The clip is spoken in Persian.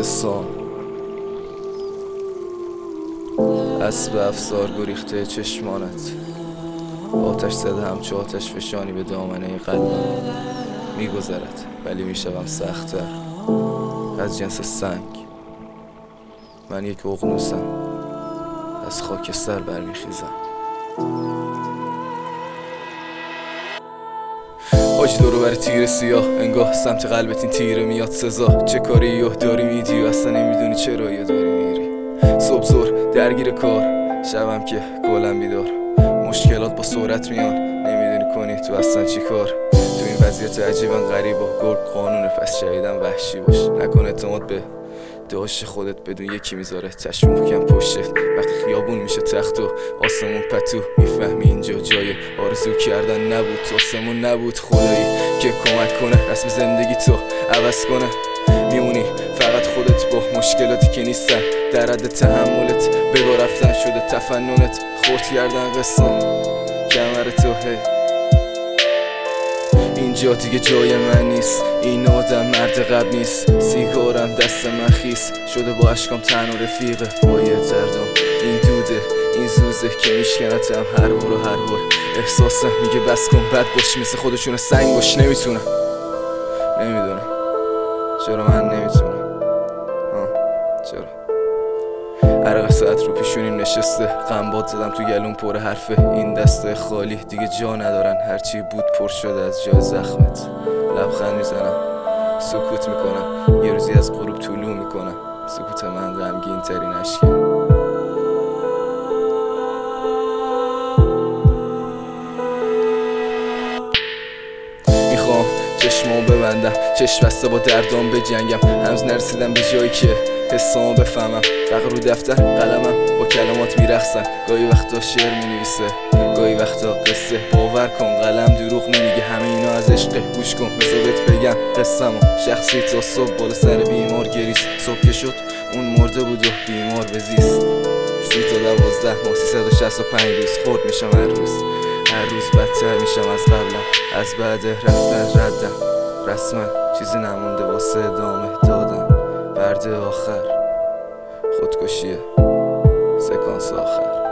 حسام اسب افسار گریخته چشمانت، آتش زده همچو آتش فشانی به دامنه قلبم. میگذرد ولی میشوم سخت‌تر از جنس سنگ. من یک اقنوسم، از خاکستر برمیخیزم. حاج دورو بر تیر سیاه، انگاه سمت قلبت این تیره میاد سزا. چه کاری یه داری میدی و اصلا نمیدونی چرا یه داری میری. صبح زور درگیر کار، شبم که کلم بیدار. مشکلات با سرعت میان، نمیدونی کنی تو اصلا چی کار. تو این وضعیت عجیبا غریبا، گرگ قانونه پس شدیدم وحشی باش. نکن اعتماد به داشت خودت بدون یکی میذاره چشم محکم پشتت. وقتی خیابون میشه تخت و آسمون پتو، میفهمی اینجا جای آرزو کردن نبود. تو آسمون نبود خدایی که کمک کنه رسم زندگی تو عوض کنه. میمونی فقط خودت با مشکلاتی که نیستن در حد تحملت. بگاه رفتن شده تفننت، خورد کردن قصام کمر تو. اینجا دیگه جای من نیست، این آدم مرد قبل نیست. سیگارم دست من خیس شده با اشکام تن و رفیقه. با یه دردم این دوده این زوزه که میشکنتم هر بار و هر بار. احساسم میگه بس کن بد باش، مثل خودشون سنگ باش. نمیتونم چرا من نمیتونم. چرا عرق ساعت رو پیشونیم نشسته، غمباد زدم تو گلون پر حرفه. این دسته خالی دیگه جا ندارن، هرچی بود پر شده از جای زخمت. لبخند میزنم سکوت میکنم، یه روزی از غروب طلوع میکنم. سکوت من غمگین ترین اشکه. میخوام چشمامو ببندم، چشم بسته با دردام بجنگم. هنوز نرسیدم به جایی که حسامو بفهمم. فقط رو دفتر قلمم با کلمات میرقصن. گاهی وقتا شعر مینویسه، گاهی وقتا قصه. باور کن قلم دروغ نمیگه، همه اینا از عشقه. گوش کن بذار بهت بگم قصه‌مو شخصی. تا صبح بالا سر بیمار گریست، صبح که شد اون مرده بود و بیمار بزیست. 30 تا 12 ماه 365 روز خورد میشم هر روز. هر روز بدتر میشم از قبلم، از بعد رفتن ردم. رسما چیزی نمونده واسه ادامه دادن. برد آخر خودکشیه، سکانس آخر.